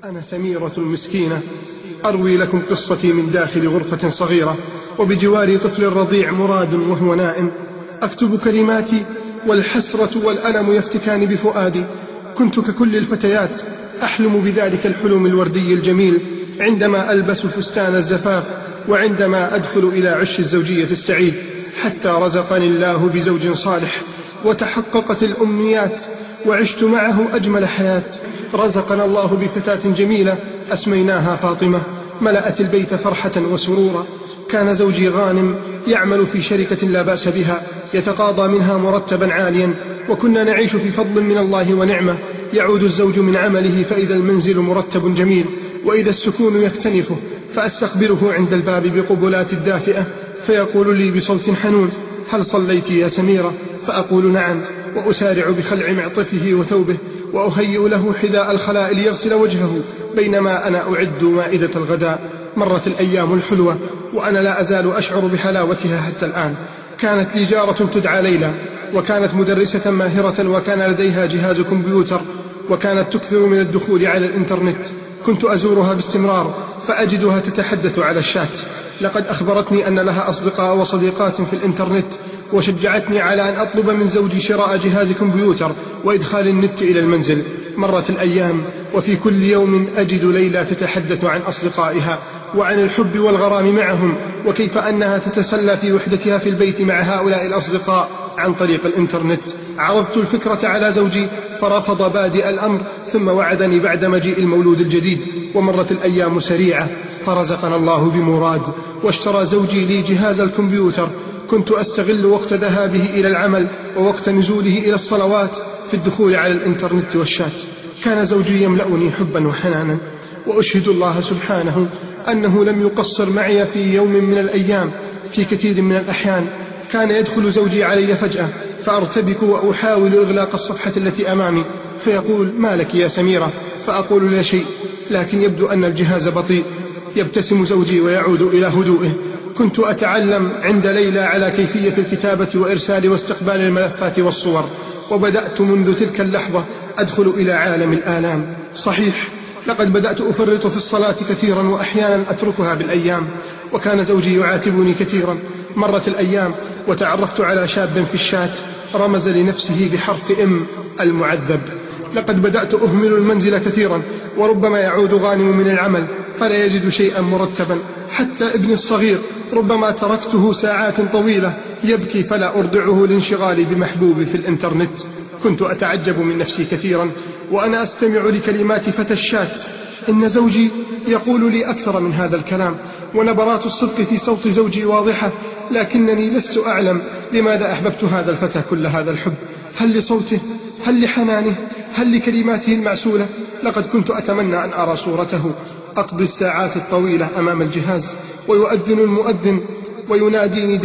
أنا سميرة المسكينة أروي لكم قصتي من داخل غرفة صغيرة، وبجواري طفل رضيع مراد وهو نائم. أكتب كلماتي والحسرة والألم يفتكان بفؤادي. كنت ككل الفتيات أحلم بذلك الحلم الوردي الجميل عندما ألبس فستان الزفاف، وعندما أدخل إلى عش الزوجية السعيد، حتى رزقني الله بزوج صالح وتحققت الأمنيات وعشت معه أجمل حياة. رزقنا الله بفتاة جميلة أسميناها فاطمة، ملأت البيت فرحة وسرورا. كان زوجي غانم يعمل في شركة لا بأس بها، يتقاضى منها مرتبا عاليا، وكنا نعيش في فضل من الله ونعمة. يعود الزوج من عمله فإذا المنزل مرتب جميل، وإذا السكون يكتنفه، فأستقبله عند الباب بقبلات الدافئة، فيقول لي بصوت حنون: هل صليت يا سميرة؟ فأقول نعم، وأسارع بخلع معطفه وثوبه، وأهيئ له حذاء الخلاء ليغسل وجهه، بينما أنا أعد مائدة الغداء. مرت الأيام الحلوة وأنا لا أزال أشعر بحلاوتها حتى الآن. كانت لي جارة تدعى ليلى، وكانت مدرسة ماهرة، وكان لديها جهاز كمبيوتر، وكانت تكثر من الدخول على الإنترنت. كنت أزورها باستمرار فأجدها تتحدث على الشات. لقد أخبرتني أن لها أصدقاء وصديقات في الإنترنت، وشجعتني على أن أطلب من زوجي شراء جهاز كمبيوتر وإدخال النت إلى المنزل. مرت الأيام وفي كل يوم أجد ليلى تتحدث عن أصدقائها وعن الحب والغرام معهم، وكيف أنها تتسلى في وحدتها في البيت مع هؤلاء الأصدقاء عن طريق الإنترنت. عرضت الفكرة على زوجي فرفض بادئ الأمر، ثم وعدني بعد مجيء المولود الجديد. ومرت الأيام سريعة فرزقنا الله بمراد، واشترى زوجي لي جهاز الكمبيوتر. كنت أستغل وقت ذهابه إلى العمل ووقت نزوله إلى الصلوات في الدخول على الإنترنت والشات. كان زوجي يملأني حبا وحنانا، وأشهد الله سبحانه أنه لم يقصر معي في يوم من الأيام. في كثير من الأحيان كان يدخل زوجي علي فجأة فأرتبك وأحاول إغلاق الصفحة التي أمامي، فيقول: ما لك يا سميرة؟ فأقول: لا شيء، لكن يبدو أن الجهاز بطيء. يبتسم زوجي ويعود إلى هدوئه. كنت أتعلم عند ليلى على كيفية الكتابة وإرسال واستقبال الملفات والصور، وبدأت منذ تلك اللحظة أدخل إلى عالم الآلام. صحيح، لقد بدأت أفرط في الصلاة كثيرا، وأحيانا أتركها بالأيام، وكان زوجي يعاتبني كثيرا. مرت الأيام وتعرفت على شاب في الشات رمز لنفسه بحرف M، المعذب. لقد بدأت أهمل المنزل كثيرا، وربما يعود غانم من العمل فلا يجد شيئا مرتبا. حتى ابني الصغير ربما تركته ساعات طويلة يبكي فلا أرضعه لانشغالي بمحبوبي في الإنترنت. كنت أتعجب من نفسي كثيرا وأنا أستمع لكلمات فتى الشات. إن زوجي يقول لي أكثر من هذا الكلام، ونبرات الصدق في صوت زوجي واضحة، لكنني لست أعلم لماذا أحببت هذا الفتى كل هذا الحب. هل لصوته؟ هل لحنانه؟ هل لكلماته المعسولة؟ لقد كنت أتمنى أن أرى صورته. أقضي الساعات الطويلة أمام الجهاز، ويؤذن المؤذن ويناديني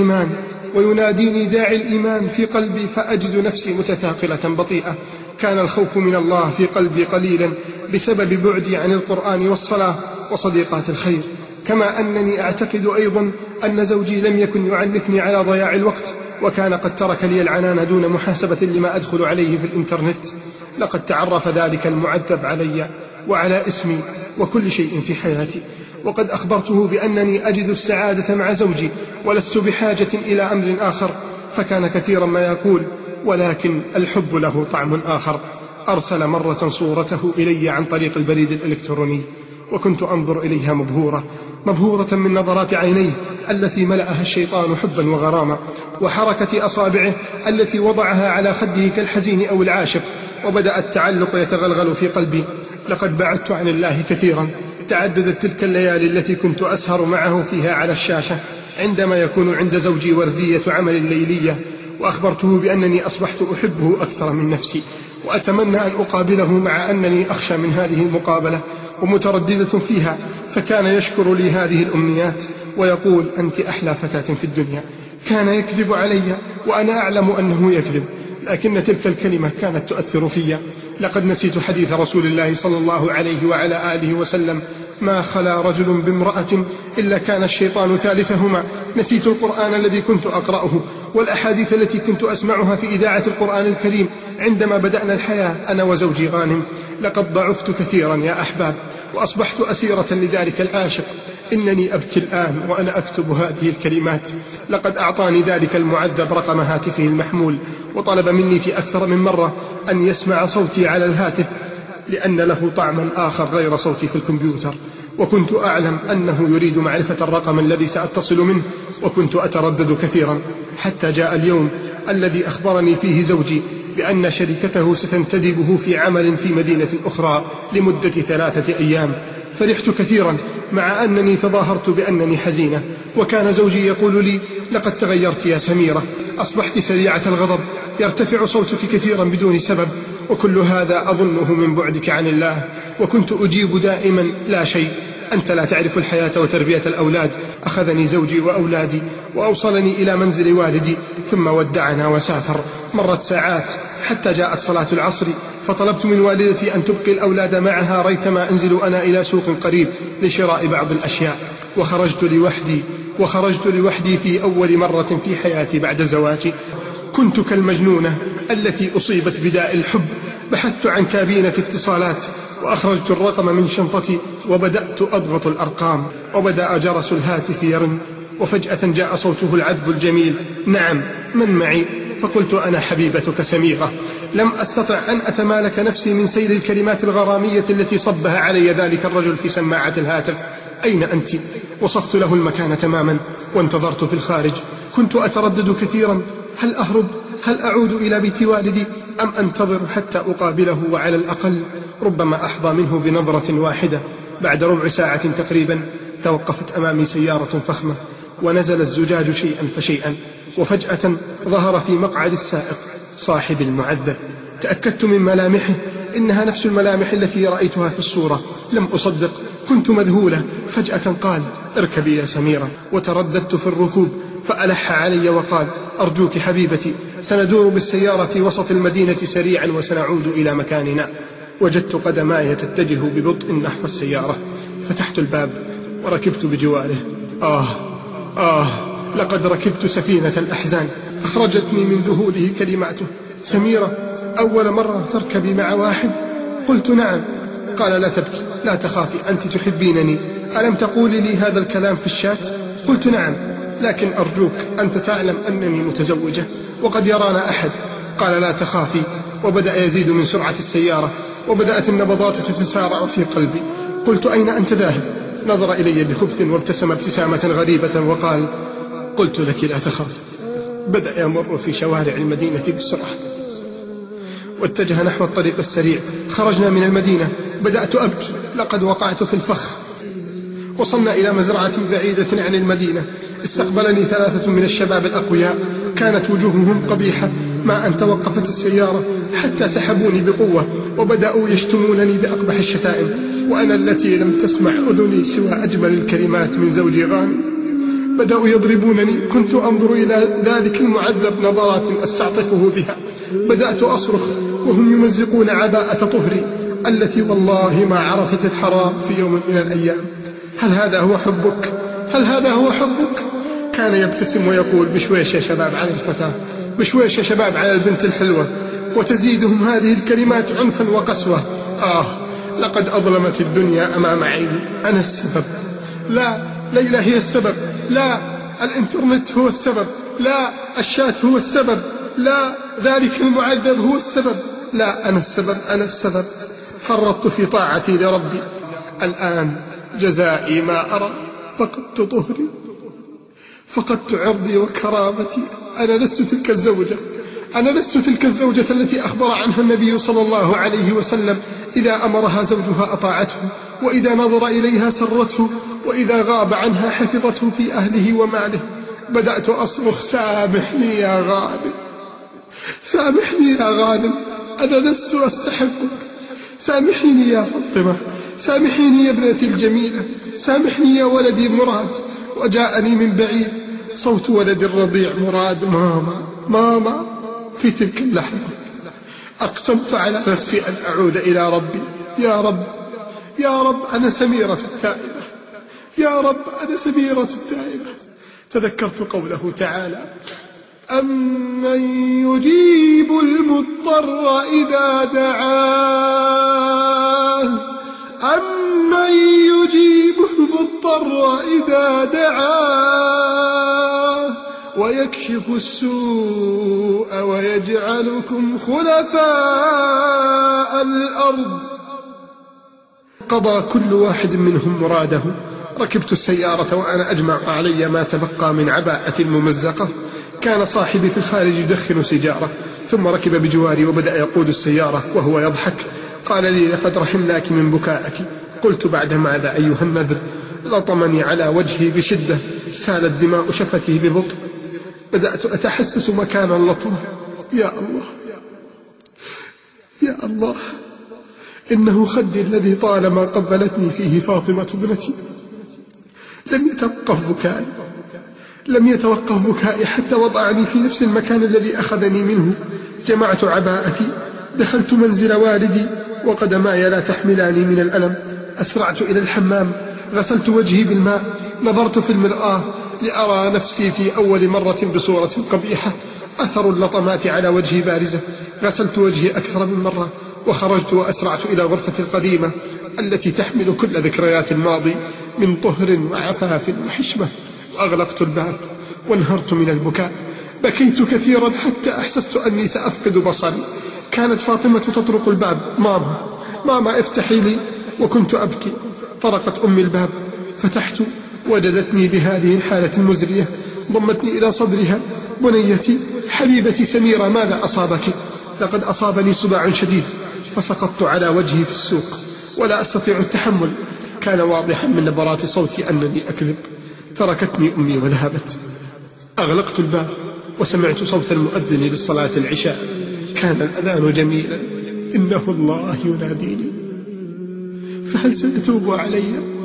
داعي الإيمان في قلبي، فأجد نفسي متثاقلة بطيئة. كان الخوف من الله في قلبي قليلا بسبب بعدي عن القرآن والصلاة وصديقات الخير، كما أنني أعتقد أيضا أن زوجي لم يكن يعنفني على ضياع الوقت، وكان قد ترك لي العنان دون محاسبة لما أدخل عليه في الإنترنت. لقد تعرف ذلك المعذب علي وعلى اسمي وكل شيء في حياتي، وقد أخبرته بأنني أجد السعادة مع زوجي ولست بحاجة إلى أمر آخر، فكان كثيرا ما يقول: ولكن الحب له طعم آخر. أرسل مرة صورته إلي عن طريق البريد الإلكتروني، وكنت أنظر إليها مبهورة من نظرات عينيه التي ملأها الشيطان حبا وغراما، وحركة أصابعه التي وضعها على خده كالحزين أو العاشق، وبدأ التعلق يتغلغل في قلبي. لقد بعدت عن الله كثيرا. تعددت تلك الليالي التي كنت أسهر معه فيها على الشاشة عندما يكون عند زوجي وردية عمل ليلية، وأخبرته بأنني أصبحت أحبه أكثر من نفسي، وأتمنى أن أقابله، مع أنني أخشى من هذه المقابلة ومترددة فيها. فكان يشكر لي هذه الأمنيات ويقول: أنت أحلى فتاة في الدنيا. كان يكذب علي وأنا أعلم أنه يكذب، لكن تلك الكلمة كانت تؤثر في. لقد نسيت حديث رسول الله صلى الله عليه وعلى آله وسلم: ما خلا رجل بامرأة إلا كان الشيطان ثالثهما. نسيت القرآن الذي كنت أقرأه والأحاديث التي كنت أسمعها في إذاعة القرآن الكريم عندما بدأنا الحياة أنا وزوجي غانم. لقد ضعفت كثيرا يا أحباب، وأصبحت أسيرة لذلك العاشق. إنني أبكي الآن وأنا أكتب هذه الكلمات. لقد أعطاني ذلك المعذب رقم هاتفه المحمول، وطلب مني في أكثر من مرة أن يسمع صوتي على الهاتف، لأن له طعما آخر غير صوتي في الكمبيوتر. وكنت أعلم أنه يريد معرفة الرقم الذي سأتصل منه، وكنت أتردد كثيرا، حتى جاء اليوم الذي أخبرني فيه زوجي بأن شركته ستنتدبه في عمل في مدينة أخرى لمدة 3 أيام. فرحت كثيرا، مع أنني تظاهرت بأنني حزينة. وكان زوجي يقول لي: لقد تغيرت يا سميرة، أصبحت سريعة الغضب، يرتفع صوتك كثيرا بدون سبب، وكل هذا أظنه من بعدك عن الله. وكنت أجيب دائما: لا شيء، أنت لا تعرف الحياة وتربية الأولاد. أخذني زوجي وأولادي وأوصلني إلى منزل والدي، ثم ودعنا وسافر. مرت ساعات حتى جاءت صلاة العصر، فطلبت من والدتي أن تبقي الأولاد معها ريثما أنزل أنا إلى سوق قريب لشراء بعض الأشياء. وخرجت لوحدي في أول مرة في حياتي بعد زواجي. كنت كالمجنونة التي أصيبت بداء الحب. بحثت عن كابينة اتصالات، وأخرجت الرقم من شنطتي، وبدأت أضغط الأرقام، وبدأ جرس الهاتف يرن، وفجأة جاء صوته العذب الجميل: نعم، من معي؟ فقلت: أنا حبيبتك سميرة. لم أستطع أن أتمالك نفسي من سيل الكلمات الغرامية التي صبها علي ذلك الرجل في سماعة الهاتف. أين أنت؟ وصفت له المكان تماما، وانتظرت في الخارج. كنت أتردد كثيرا: هل أهرب؟ هل أعود إلى بيت والدي؟ أم أنتظر حتى أقابله، وعلى الأقل ربما أحظى منه بنظرة واحدة؟ بعد ربع ساعة تقريبا توقفت أمامي سيارة فخمة، ونزل الزجاج شيئا فشيئا، وفجأة ظهر في مقعد السائق صاحب المعذب. تأكدت من ملامحه، إنها نفس الملامح التي رأيتها في الصورة. لم أصدق، كنت مذهولة. فجأة قال: اركبي يا سميرة. وترددت في الركوب، فألح علي وقال: أرجوك حبيبتي، سندور بالسيارة في وسط المدينة سريعا وسنعود إلى مكاننا. وجدت قدماي تتجه ببطء نحو السيارة. فتحت الباب وركبت بجواره. لقد ركبت سفينة الأحزان. أخرجتني من ذهوله كلماته: سميرة، أول مرة تركبي مع واحد؟ قلت: نعم. قال: لا تبكي، لا تخافي، أنت تحبينني. ألم تقولي لي هذا الكلام في الشات؟ قلت: نعم، لكن أرجوك أنت تعلم أنني متزوجة وقد يرانا أحد. قال: لا تخافي. وبدأ يزيد من سرعة السيارة، وبدأت النبضات تتسارع في قلبي. قلت: أين أنت ذاهب؟ نظر إلي بخبث وابتسم ابتسامة غريبة وقال: قلت لك لا تخافي. بدأ يمر في شوارع المدينة بسرعة، واتجه نحو الطريق السريع. خرجنا من المدينة، بدأت أبكي، لقد وقعت في الفخ. وصلنا إلى مزرعة بعيدة عن المدينة. استقبلني 3 من الشباب الأقوياء، كانت وجوههم قبيحة. ما أن توقفت السيارة حتى سحبوني بقوة، وبدأوا يشتمونني بأقبح الشتائم، وأنا التي لم تسمع أذني سوى أجمل الكلمات من زوجي غانم. بدأوا يضربونني. كنت أنظر إلى ذلك المعذب نظرات أستعطفه بها. بدأت أصرخ وهم يمزقون عباءة طهري التي والله ما عرفت الحرام في يوم من الأيام. هل هذا هو حبك؟ هل هذا هو حبك؟ كان يبتسم ويقول: بشويش يا شباب على الفتاة، بشويش يا شباب على البنت الحلوة. وتزيدهم هذه الكلمات عنفا وقسوة. لقد أظلمت الدنيا أمام عيني. أنا السبب. لا، ليلى هي السبب. لا، الإنترنت هو السبب. لا، الشات هو السبب. لا، ذلك المعذب هو السبب. لا، أنا السبب، أنا السبب. فرطت في طاعتي لربي. الآن جزائي ما أرى. فقدت طهري، فقدت عرضي وكرامتي. أنا لست تلك الزوجة. أنا لست تلك الزوجة التي أخبر عنها النبي صلى الله عليه وسلم: إذا أمرها زوجها أطاعته، وإذا نظر إليها سرته، وإذا غاب عنها حفظته في أهله وماله. بدأت أصرخ: سامحني يا غانم، سامحني يا غانم، أنا لست أستحقك. سامحيني يا فاطمة، سامحيني يا ابنتي الجميلة، سامحني يا ولدي مراد. وجاءني من بعيد صوت ولد الرضيع مراد: ماما، ماما. في تلك اللحظة أقسمت على نفسي أن أعود إلى ربي. يا رب، يا رب، أنا سميرة التائبة. يا رب، أنا سميرة التائبة. تذكرت قوله تعالى: أمن يجيب المضطر إذا دعاه أمن يجيب المضطر إذا دعاه ويكشف السوء ويجعلكم خلفاء الأرض. قضى كل واحد منهم مراده. ركبت السيارة وأنا أجمع علي ما تبقى من عباءة ممزقة. كان صاحبي في الخارج يدخن سيجارة، ثم ركب بجواري وبدأ يقود السيارة وهو يضحك. قال لي: لقد رحمناك من بكائك. قلت: بعد ماذا أيها النذر؟ لطمني على وجهي بشدة، سالت دماء شفتي ببطء. بدأت أتحسس مكان اللطمة. يا الله يا الله، إنه خدي الذي طالما قبلتني فيه فاطمة ابنتي. لم يتوقف بكائي حتى وضعني في نفس المكان الذي أخذني منه. جمعت عباءتي، دخلت منزل والدي وقدماي لا تحملاني من الألم. أسرعت إلى الحمام، غسلت وجهي بالماء، نظرت في المرآة لأرى نفسي في أول مرة بصورة قبيحة. أثر اللطمات على وجهي بارزة. غسلت وجهي أكثر من مرة وخرجت وأسرعت إلى غرفتي القديمة التي تحمل كل ذكريات الماضي من طهر وعفاف وحشمة. وأغلقت الباب وانهرت من البكاء. بكيت كثيرا حتى أحسست أني سأفقد بصري. كانت فاطمة تطرق الباب: ماما افتحي لي. وكنت أبكي. طرقت أمي الباب، فتحت، وجدتني بهذه الحالة المزرية. ضمتني إلى صدرها: بنيتي حبيبتي سميرة، ماذا أصابك؟ لقد أصابني صداع شديد، فسقطت على وجهي في السوق ولا أستطيع التحمل. كان واضحا من نبرات صوتي أنني أكذب. تركتني أمي وذهبت. أغلقت الباب وسمعت صوت المؤذن للصلاة العشاء. كان الأذان جميلا: إنه الله يناديني، فهل سيتوب علي؟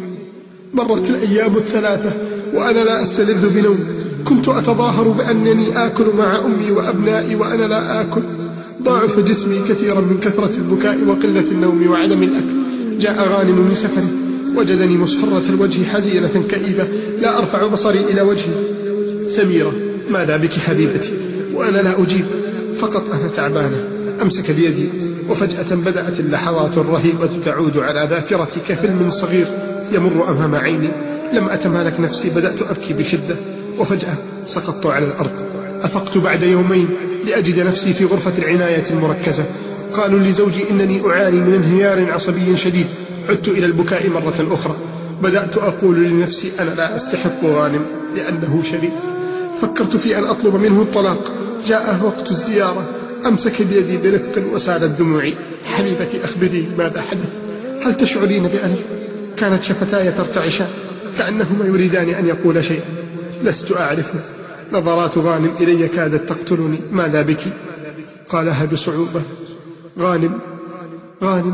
مرت الأيام الثلاثة وأنا لا أستلذ بنوم. كنت أتظاهر بأنني آكل مع أمي وأبنائي وأنا لا آكل. ضاعف جسمي كثيرا من كثرة البكاء وقلة النوم وعدم الأكل. جاء غانم من سفره، وجدني مصفرة الوجه حزينة كئيبة، لا أرفع بصري إلى وجهي. سميرة، ماذا بك حبيبتي؟ وأنا لا أجيب، فقط أنا تعبانة. أمسك بيدي وفجأة بدأت اللحظات الرهيبة تعود على ذاكرتي كفيلم صغير يمر أمام عيني. لم أتمالك نفسي، بدأت أبكي بشدة وفجأة سقطت على الأرض. أفقت بعد يومين لأجد نفسي في غرفة العناية المركزة. قالوا لزوجي إنني أعاني من انهيار عصبي شديد. عدت إلى البكاء مرة أخرى. بدأت أقول لنفسي: أنا لا أستحق غانم لأنه شريف. فكرت في أن أطلب منه الطلاق. جاء وقت الزيارة، أمسك بيدي برفق وسالت دموعي: حبيبتي أخبري ماذا حدث؟ هل تشعرين بألم؟ كانت شفتاي ترتعشان كأنهما يريدان أن يقول شيئا لست أعرفه. نظرات غانم إلي كادت تقتلني: ماذا بك؟ قالها بصعوبة: غانم غانم.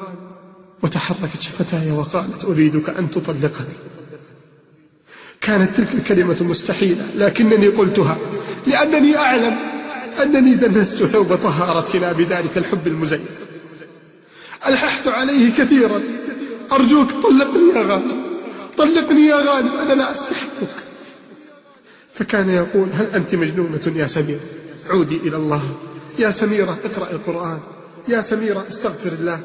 وتحركت شفتاي وقالت: أريدك أن تطلقني. كانت تلك الكلمة مستحيلة، لكنني قلتها لأنني أعلم أنني دنست ثوب طهارتنا بذلك الحب المزيف. ألححت عليه كثيرا: أرجوك طلقني يا غانم، طلقني يا غانم، أنا لا أستحقك. فكان يقول: هل أنت مجنونة يا سميرة؟ عودي إلى الله. يا سميرة اقرأ القرآن. يا سميرة استغفر الله.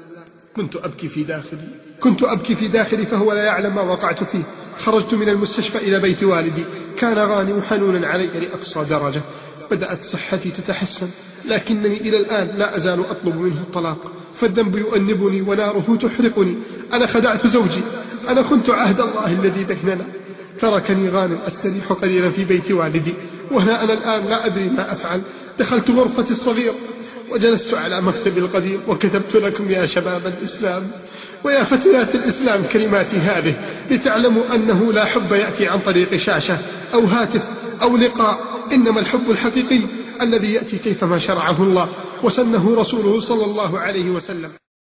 كنت أبكي في داخلي فهو لا يعلم ما وقعت فيه. خرجت من المستشفى إلى بيت والدي. كان غانم حنونا علي لأقصى درجة. بدأت صحتي تتحسن، لكنني إلى الآن لا أزال أطلب منه الطلاق، فالذنب يؤنبني وناره تحرقني. أنا خدعت زوجي، أنا خنت عهد الله الذي بيننا. تركني غانم أستريح قليلا في بيت والدي، وهنا أنا الآن لا أدري ما أفعل. دخلت غرفتي الصغيرة وجلست على مكتبي القديم وكتبت لكم يا شباب الإسلام ويا فتيات الإسلام كلماتي هذه، لتعلموا أنه لا حب يأتي عن طريق شاشة أو هاتف أو لقاء، إنما الحب الحقيقي الذي يأتي كيفما شرعه الله وسنه رسوله صلى الله عليه وسلم.